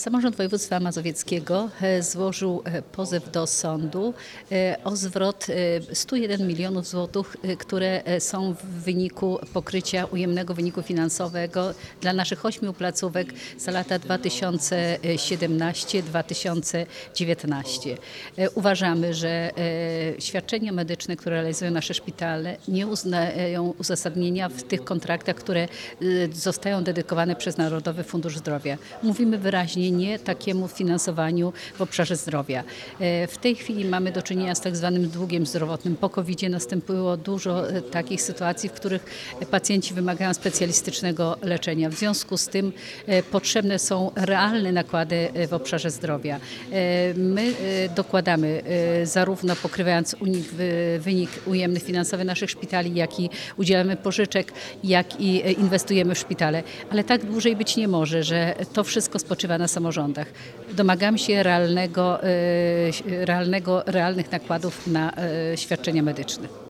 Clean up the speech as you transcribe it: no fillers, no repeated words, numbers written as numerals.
Samorząd Województwa Mazowieckiego złożył pozew do sądu o zwrot 101 milionów złotych, które są w wyniku pokrycia ujemnego wyniku finansowego dla naszych 8 placówek za lata 2017-2019. Uważamy, że świadczenia medyczne, które realizują nasze szpitale, nie uznają uzasadnienia w tych kontraktach, które zostają dedykowane przez Narodowy Fundusz Zdrowia. Mówimy wyraźnie nie takiemu finansowaniu w obszarze zdrowia. W tej chwili mamy do czynienia z tak zwanym długiem zdrowotnym. Po COVID-zie następuje dużo takich sytuacji, w których pacjenci wymagają specjalistycznego leczenia. W związku z tym potrzebne są realne nakłady w obszarze zdrowia. My dokładamy, zarówno pokrywając wynik ujemny finansowy naszych szpitali, jak i udzielamy pożyczek, jak i inwestujemy w szpitale. Ale tak dłużej być nie może, że to wszystko spoczywa na samorządach. Domagamy się realnych nakładów na świadczenia medyczne.